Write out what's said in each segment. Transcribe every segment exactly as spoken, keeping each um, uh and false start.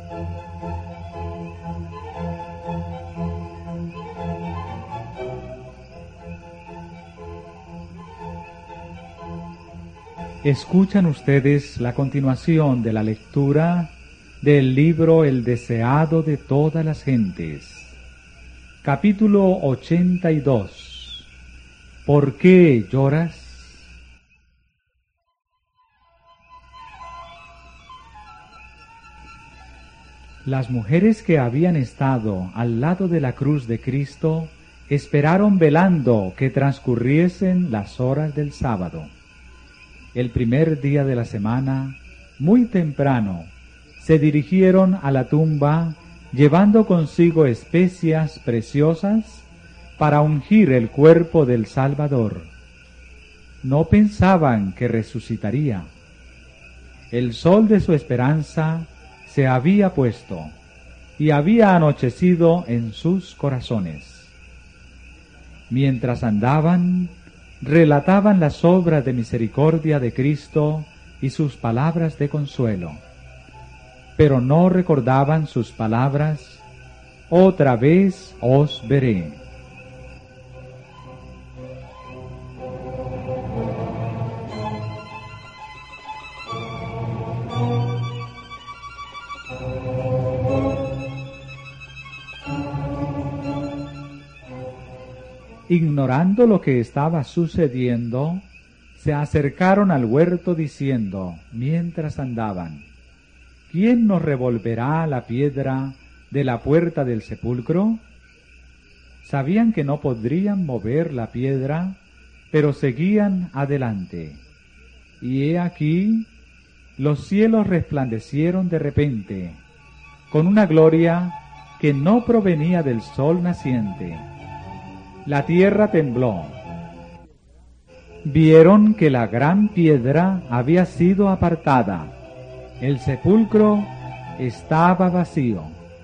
Escuchan ustedes la continuación de la lectura del libro El deseado de todas las gentes, capítulo ochenta y dos. ¿Por qué lloras? Las mujeres que habían estado al lado de la cruz de Cristo esperaron velando que transcurriesen las horas del sábado. El primer día de la semana, muy temprano, se dirigieron a la tumba llevando consigo especias preciosas para ungir el cuerpo del Salvador. No pensaban que resucitaría. El sol de su esperanza se había puesto y había anochecido en sus corazones. Mientras andaban, relataban las obras de misericordia de Cristo y sus palabras de consuelo, pero no recordaban sus palabras: otra vez os veré. Ignorando lo que estaba sucediendo, se acercaron al huerto diciendo, mientras andaban: ¿quién nos revolverá la piedra de la puerta del sepulcro? Sabían que no podrían mover la piedra, pero seguían adelante. Y he aquí, los cielos resplandecieron de repente, con una gloria que no provenía del sol naciente. La tierra tembló. Vieron que la gran piedra había sido apartada. El sepulcro estaba vacío.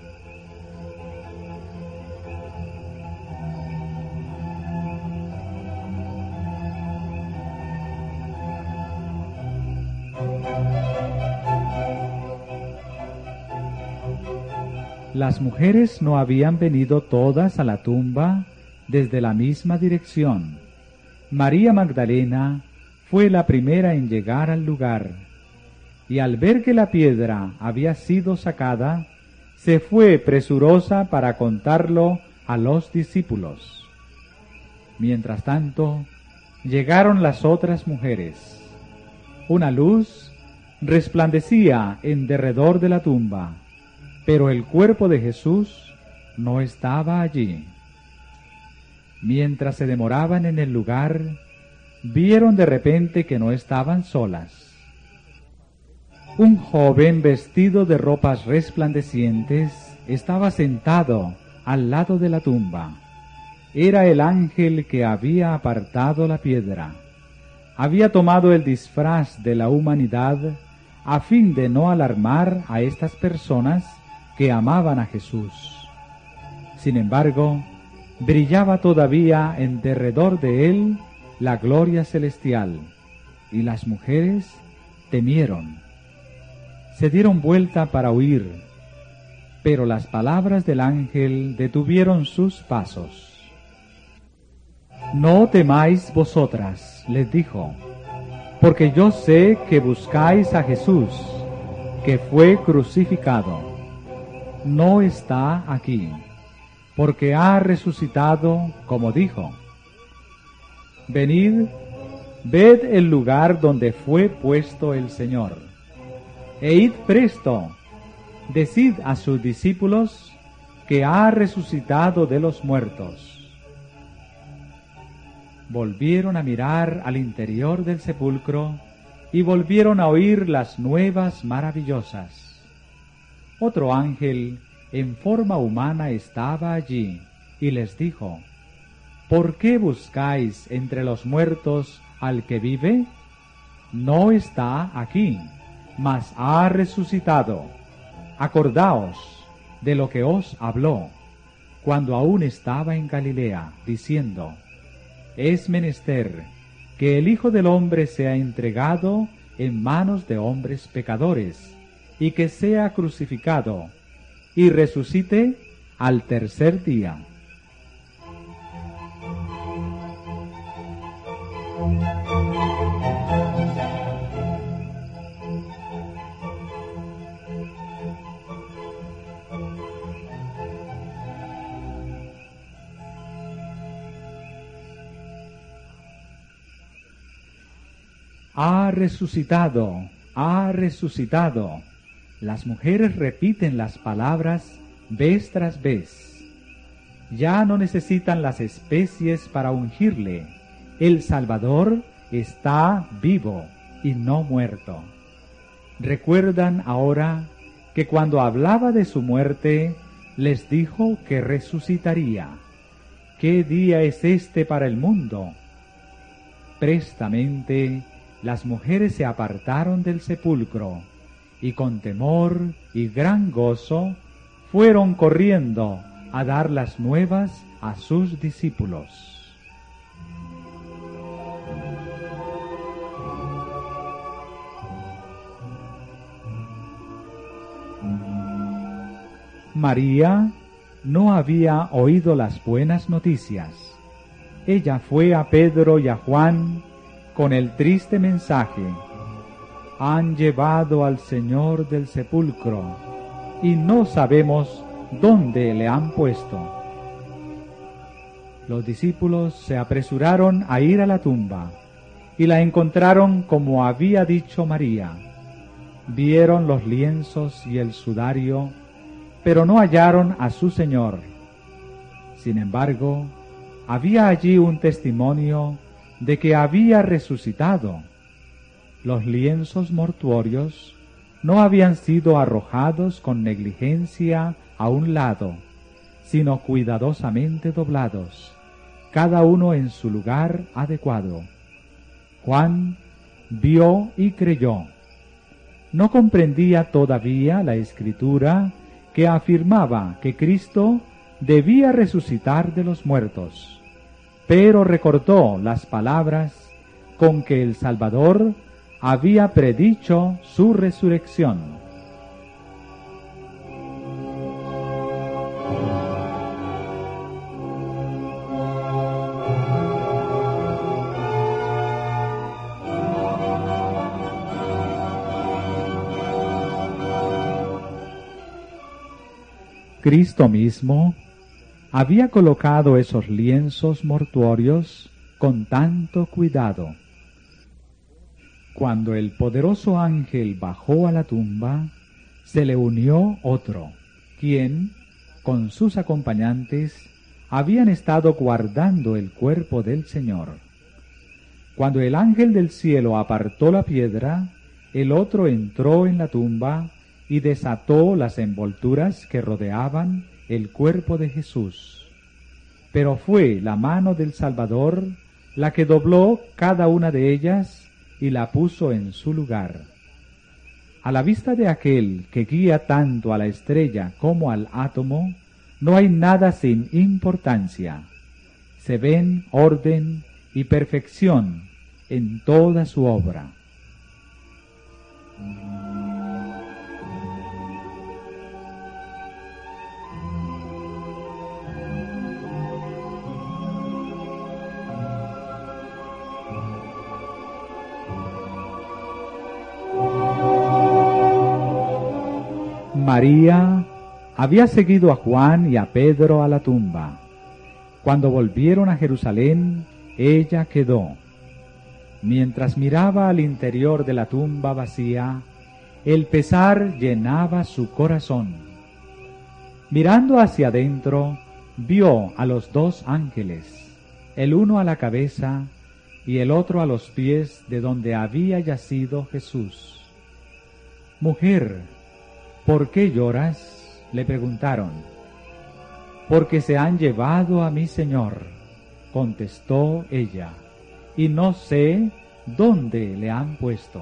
Las mujeres no habían venido todas a la tumba desde la misma dirección. María Magdalena fue la primera en llegar al lugar, y al ver que la piedra había sido sacada, se fue presurosa para contarlo a los discípulos. Mientras tanto, llegaron las otras mujeres. Una luz resplandecía en derredor de la tumba, pero el cuerpo de Jesús no estaba allí. Mientras se demoraban en el lugar, vieron de repente que no estaban solas. Un joven vestido de ropas resplandecientes estaba sentado al lado de la tumba. Era el ángel que había apartado la piedra. Había tomado el disfraz de la humanidad a fin de no alarmar a estas personas que amaban a Jesús. Sin embargo, brillaba todavía en derredor de él la gloria celestial, y las mujeres temieron. Se dieron vuelta para huir, pero las palabras del ángel detuvieron sus pasos. No temáis vosotras, les dijo, porque yo sé que buscáis a Jesús, que fue crucificado. No está aquí, porque ha resucitado, como dijo. Venid, ved el lugar donde fue puesto el Señor, e id presto, decid a sus discípulos que ha resucitado de los muertos. Volvieron a mirar al interior del sepulcro y volvieron a oír las nuevas maravillosas. Otro ángel en forma humana estaba allí, y les dijo: ¿por qué buscáis entre los muertos al que vive? No está aquí, mas ha resucitado. Acordaos de lo que os habló, cuando aún estaba en Galilea, diciendo: es menester que el Hijo del Hombre sea entregado en manos de hombres pecadores, y que sea crucificado, y resucite al tercer día. Ha resucitado, ha resucitado. Las mujeres repiten las palabras vez tras vez. Ya no necesitan las especies para ungirle. El Salvador está vivo y no muerto. Recuerdan ahora que cuando hablaba de su muerte, les dijo que resucitaría. ¿Qué día es este para el mundo? Prestamente, las mujeres se apartaron del sepulcro, y con temor y gran gozo fueron corriendo a dar las nuevas a sus discípulos. María no había oído las buenas noticias. Ella fue a Pedro y a Juan con el triste mensaje: han llevado al Señor del sepulcro y no sabemos dónde le han puesto. Los discípulos se apresuraron a ir a la tumba y la encontraron como había dicho María. Vieron los lienzos y el sudario, pero no hallaron a su Señor. Sin embargo, había allí un testimonio de que había resucitado. Los lienzos mortuorios no habían sido arrojados con negligencia a un lado, sino cuidadosamente doblados, cada uno en su lugar adecuado. Juan vio y creyó. No comprendía todavía la Escritura que afirmaba que Cristo debía resucitar de los muertos, pero recordó las palabras con que el Salvador había predicho su resurrección. Cristo mismo había colocado esos lienzos mortuorios con tanto cuidado. Cuando el poderoso ángel bajó a la tumba, se le unió otro, quien, con sus acompañantes, habían estado guardando el cuerpo del Señor. Cuando el ángel del cielo apartó la piedra, el otro entró en la tumba y desató las envolturas que rodeaban el cuerpo de Jesús. Pero fue la mano del Salvador la que dobló cada una de ellas y la puso en su lugar. A la vista de aquel que guía tanto a la estrella como al átomo, no hay nada sin importancia. Se ven orden y perfección en toda su obra. María había seguido a Juan y a Pedro a la tumba. Cuando volvieron a Jerusalén, ella quedó. Mientras miraba al interior de la tumba vacía, el pesar llenaba su corazón. Mirando hacia adentro, vio a los dos ángeles, el uno a la cabeza y el otro a los pies de donde había yacido Jesús. «Mujer, ¿por qué lloras?», le preguntaron. «Porque se han llevado a mi Señor», contestó ella, «y no sé dónde le han puesto».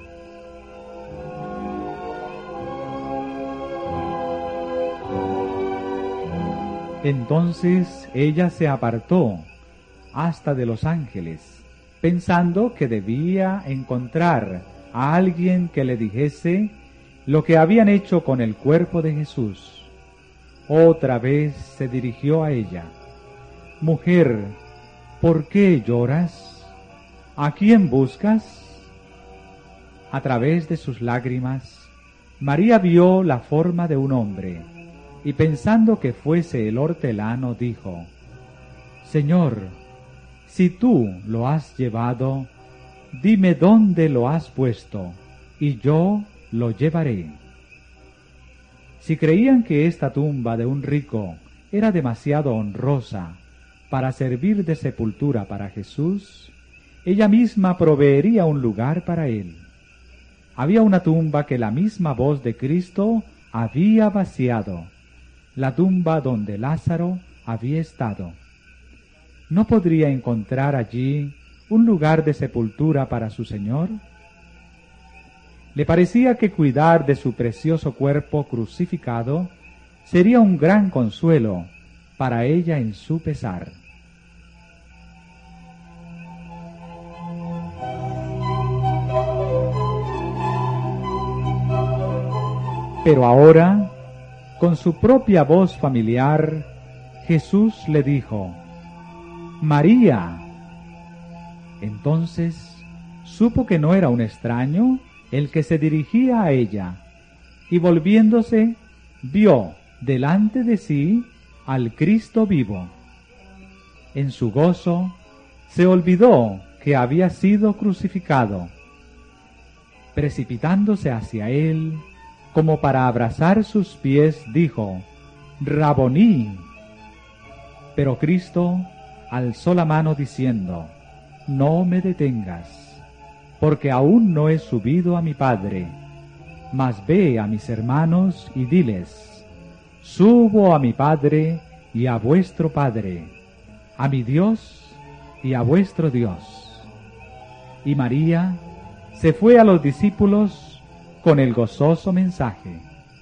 Entonces ella se apartó hasta de los ángeles, pensando que debía encontrar a alguien que le dijese lo que habían hecho con el cuerpo de Jesús. Otra vez se dirigió a ella. Mujer, ¿por qué lloras? ¿A quién buscas? A través de sus lágrimas, María vio la forma de un hombre, y pensando que fuese el hortelano, dijo: Señor, si tú lo has llevado, dime dónde lo has puesto, y yo lo llevaré. Si creían que esta tumba de un rico era demasiado honrosa para servir de sepultura para Jesús, ella misma proveería un lugar para él. Había una tumba que la misma voz de Cristo había vaciado, la tumba donde Lázaro había estado. ¿No podría encontrar allí un lugar de sepultura para su Señor? Le parecía que cuidar de su precioso cuerpo crucificado sería un gran consuelo para ella en su pesar. Pero ahora, con su propia voz familiar, Jesús le dijo: María. Entonces supo que no era un extraño el que se dirigía a ella, y volviéndose, vio delante de sí al Cristo vivo. En su gozo, se olvidó que había sido crucificado. Precipitándose hacia él, como para abrazar sus pies, dijo: Raboní. Pero Cristo alzó la mano diciendo: No me detengas, porque aún no he subido a mi Padre, mas ve a mis hermanos y diles: Subo a mi Padre y a vuestro Padre, a mi Dios y a vuestro Dios. Y María se fue a los discípulos con el gozoso mensaje.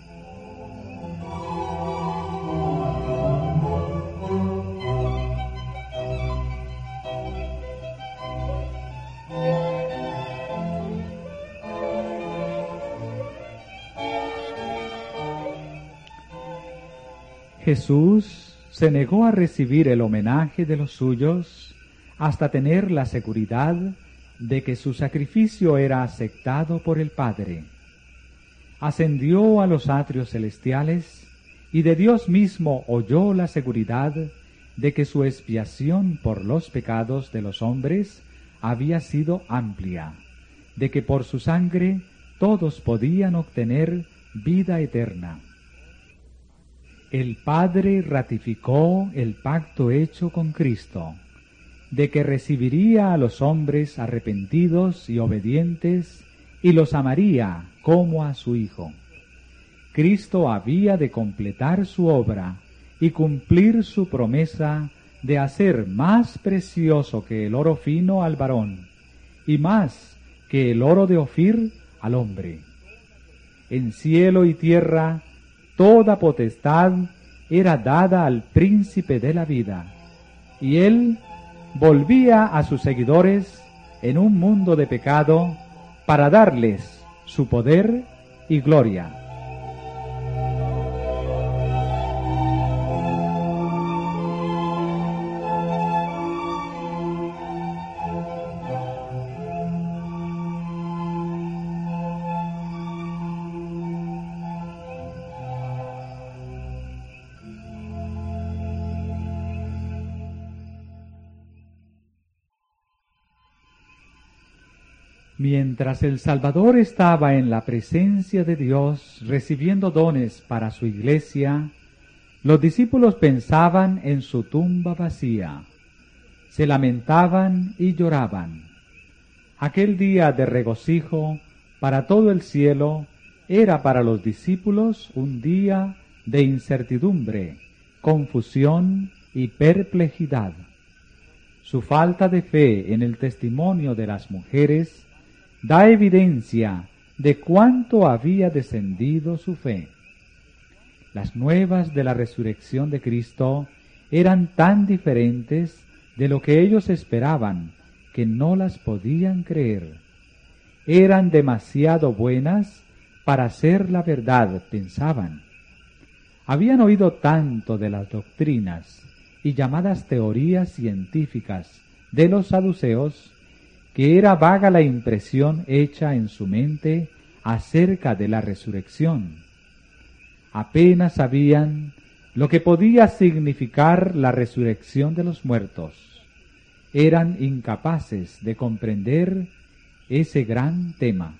Jesús se negó a recibir el homenaje de los suyos hasta tener la seguridad de que su sacrificio era aceptado por el Padre. Ascendió a los atrios celestiales y de Dios mismo oyó la seguridad de que su expiación por los pecados de los hombres había sido amplia, de que por su sangre todos podían obtener vida eterna. El Padre ratificó el pacto hecho con Cristo, de que recibiría a los hombres arrepentidos y obedientes y los amaría como a su Hijo. Cristo había de completar su obra y cumplir su promesa de hacer más precioso que el oro fino al varón y más que el oro de Ofir al hombre. En cielo y tierra toda potestad era dada al príncipe de la vida, y él volvía a sus seguidores en un mundo de pecado para darles su poder y gloria. Mientras el Salvador estaba en la presencia de Dios recibiendo dones para su iglesia, los discípulos pensaban en su tumba vacía, se lamentaban y lloraban. Aquel día de regocijo para todo el cielo era para los discípulos un día de incertidumbre, confusión y perplejidad. Su falta de fe en el testimonio de las mujeres da evidencia de cuánto había descendido su fe. Las nuevas de la resurrección de Cristo eran tan diferentes de lo que ellos esperaban que no las podían creer. Eran demasiado buenas para hacer la verdad, pensaban. Habían oído tanto de las doctrinas y llamadas teorías científicas de los saduceos, que era vaga la impresión hecha en su mente acerca de la resurrección. Apenas sabían lo que podía significar la resurrección de los muertos. Eran incapaces de comprender ese gran tema.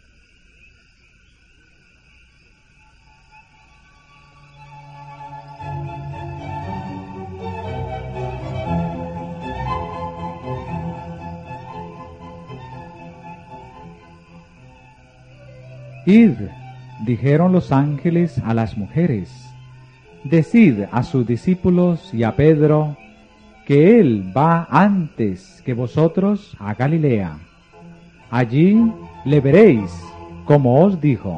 Id, dijeron los ángeles a las mujeres, decid a sus discípulos y a Pedro que él va antes que vosotros a Galilea. Allí le veréis, como os dijo.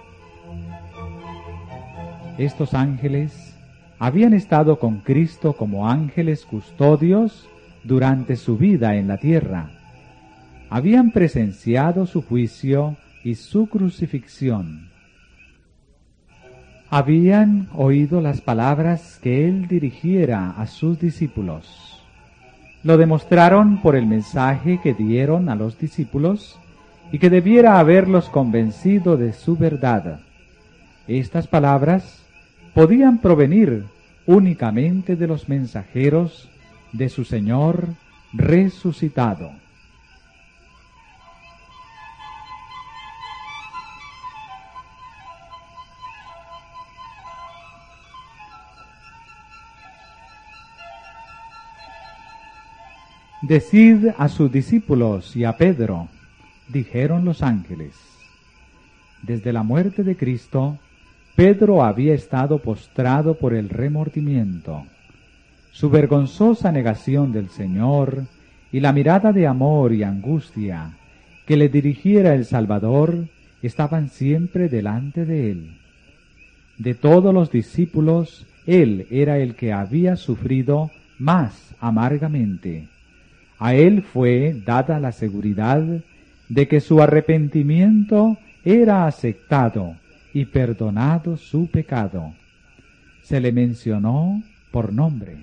Estos ángeles habían estado con Cristo como ángeles custodios durante su vida en la tierra. Habían presenciado su juicio y su crucifixión. Habían oído las palabras que él dirigiera a sus discípulos. Lo demostraron por el mensaje que dieron a los discípulos y que debiera haberlos convencido de su verdad. Estas palabras podían provenir únicamente de los mensajeros de su Señor resucitado. Decid a sus discípulos y a Pedro, dijeron los ángeles. Desde la muerte de Cristo, Pedro había estado postrado por el remordimiento. Su vergonzosa negación del Señor y la mirada de amor y angustia que le dirigiera el Salvador estaban siempre delante de él. De todos los discípulos, él era el que había sufrido más amargamente. A él fue dada la seguridad de que su arrepentimiento era aceptado y perdonado su pecado. Se le mencionó por nombre.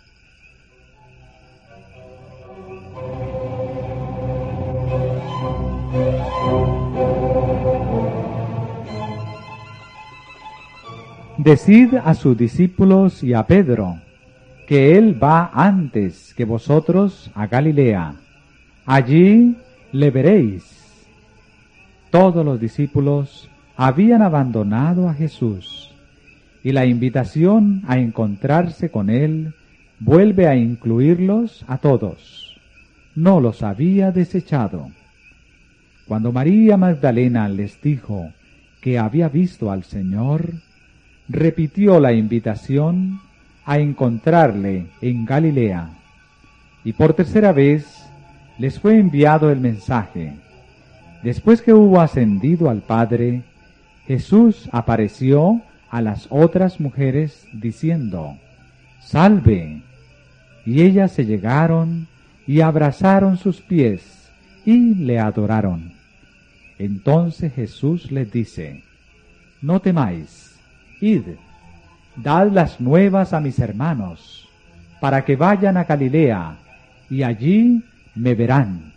Decid a sus discípulos y a Pedro que él va antes que vosotros a Galilea. Allí le veréis. Todos los discípulos habían abandonado a Jesús, y la invitación a encontrarse con él vuelve a incluirlos a todos. No los había desechado. Cuando María Magdalena les dijo que había visto al Señor, repitió la invitación a encontrarle en Galilea, y por tercera vez les fue enviado el mensaje. Después que hubo ascendido al Padre, Jesús apareció a las otras mujeres diciendo, «Salve», y ellas se llegaron y abrazaron sus pies y le adoraron. Entonces Jesús les dice, «No temáis, id, dad las nuevas a mis hermanos, para que vayan a Galilea, y allí me verán».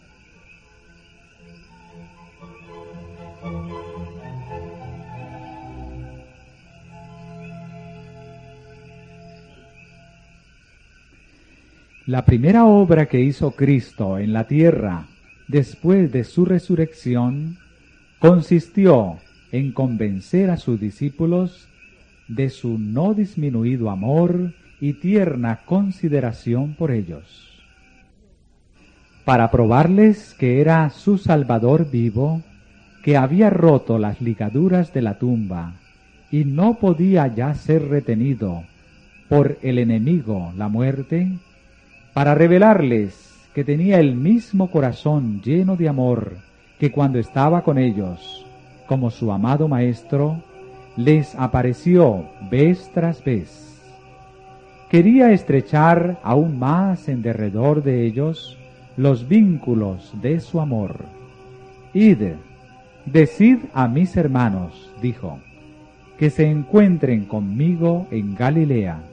La primera obra que hizo Cristo en la tierra después de su resurrección consistió en convencer a sus discípulos de su no disminuido amor y tierna consideración por ellos. Para probarles que era su Salvador vivo, que había roto las ligaduras de la tumba y no podía ya ser retenido por el enemigo, la muerte, para revelarles que tenía el mismo corazón lleno de amor que cuando estaba con ellos, como su amado Maestro, les apareció vez tras vez. Quería estrechar aún más en derredor de ellos los vínculos de su amor. Id, Decid a mis hermanos, dijo, que se encuentren conmigo en Galilea.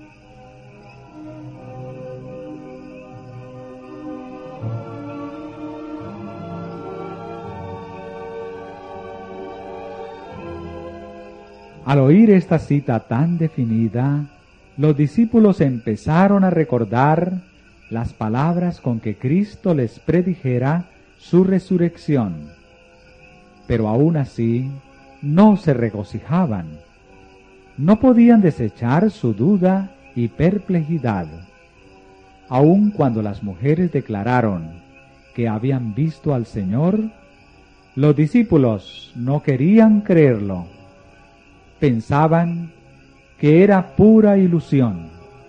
Al oír esta cita tan definida, los discípulos empezaron a recordar las palabras con que Cristo les predijera su resurrección. Pero aún así, no se regocijaban. No podían desechar su duda y perplejidad. Aun cuando las mujeres declararon que habían visto al Señor, los discípulos no querían creerlo. Pensaban que era pura ilusión.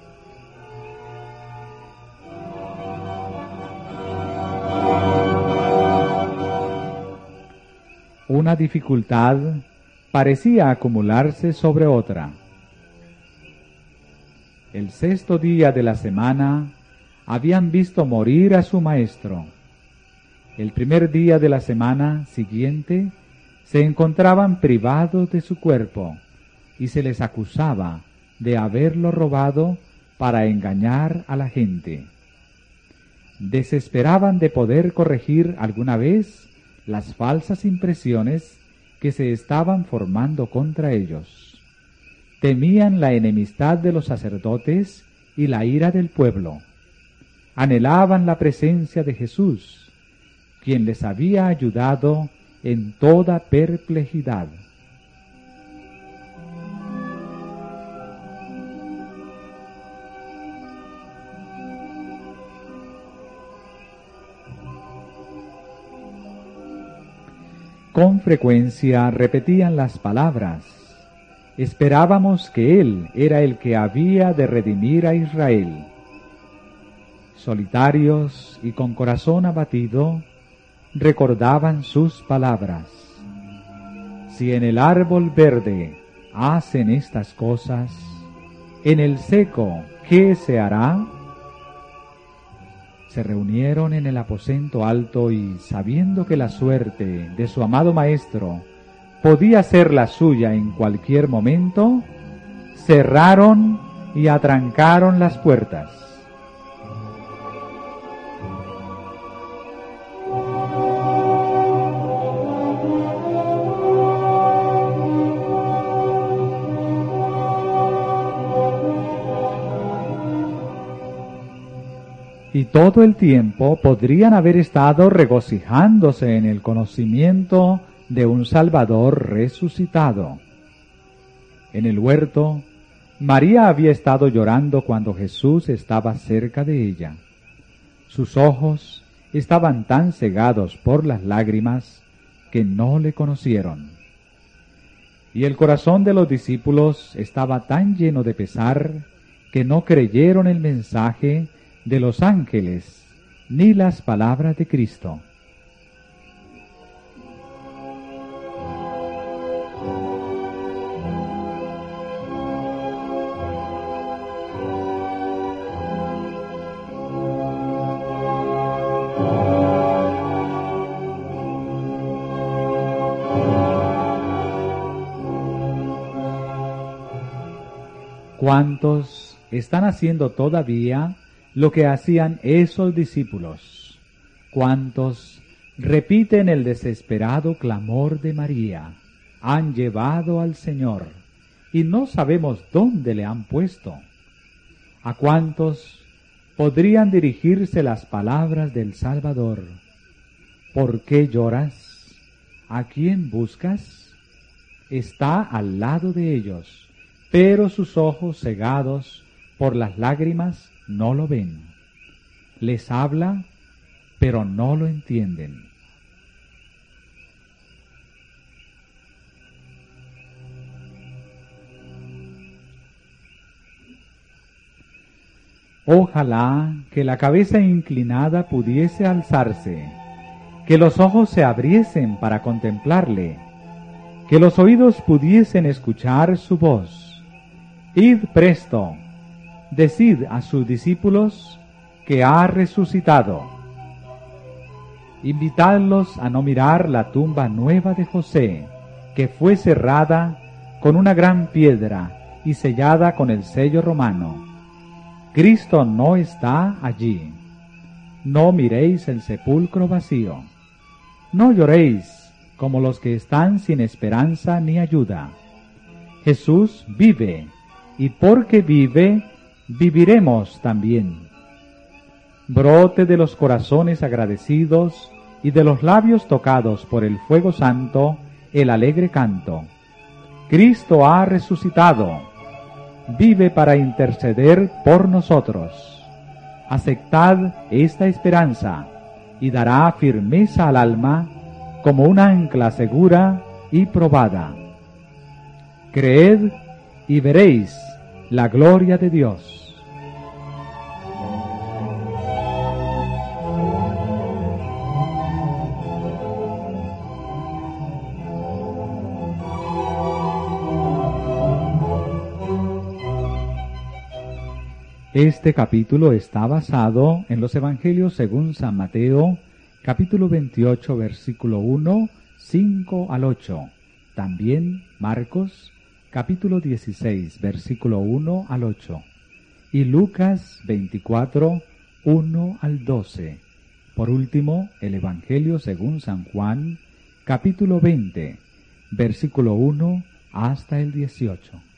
Una dificultad parecía acumularse sobre otra. El sexto día de la semana habían visto morir a su maestro. El primer día de la semana siguiente se encontraban privados de su cuerpo y se les acusaba de haberlo robado para engañar a la gente. Desesperaban de poder corregir alguna vez las falsas impresiones que se estaban formando contra ellos. Temían la enemistad de los sacerdotes y la ira del pueblo. Anhelaban la presencia de Jesús, quien les había ayudado en toda perplejidad. Con frecuencia repetían las palabras: esperábamos que Él era el que había de redimir a Israel. Solitarios y con corazón abatido, recordaban sus palabras: si en el árbol verde hacen estas cosas, en el seco, ¿qué se hará? Se reunieron en el aposento alto y, sabiendo que la suerte de su amado Maestro podía ser la suya en cualquier momento, cerraron y atrancaron las puertas. Y todo el tiempo podrían haber estado regocijándose en el conocimiento de un Salvador resucitado. En el huerto, María había estado llorando cuando Jesús estaba cerca de ella. Sus ojos estaban tan cegados por las lágrimas que no le conocieron. Y el corazón de los discípulos estaba tan lleno de pesar que no creyeron el mensaje de los ángeles, ni las palabras de Cristo. ¿Cuántos están haciendo todavía lo que hacían esos discípulos? ¿Cuántos repiten el desesperado clamor de María? Han llevado al Señor y no sabemos dónde le han puesto. ¿A cuántos podrían dirigirse las palabras del Salvador? ¿Por qué lloras? ¿A quién buscas? Está al lado de ellos, pero sus ojos cegados por las lágrimas no lo ven. Les habla, pero no lo entienden. Ojalá que la cabeza inclinada pudiese alzarse, que los ojos se abriesen para contemplarle, que los oídos pudiesen escuchar su voz. Id presto, decid a sus discípulos que ha resucitado. Invitadlos a no mirar la tumba nueva de José, que fue cerrada con una gran piedra y sellada con el sello romano. Cristo no está allí. No miréis el sepulcro vacío. No lloréis como los que están sin esperanza ni ayuda. Jesús vive, y porque vive, viviremos también. Brote de los corazones agradecidos y de los labios tocados por el fuego santo el alegre canto. Cristo ha resucitado, vive para interceder por nosotros. Aceptad esta esperanza y dará firmeza al alma como un ancla segura y probada. Creed y veréis la gloria de Dios. Este capítulo está basado en los Evangelios según San Mateo, capítulo veintiocho, versículo uno, cinco al ocho. También Marcos, capítulo dieciséis, versículo uno al ocho. Y Lucas veinticuatro, uno al doce. Por último, el Evangelio según San Juan, capítulo veinte, versículo uno hasta el dieciocho.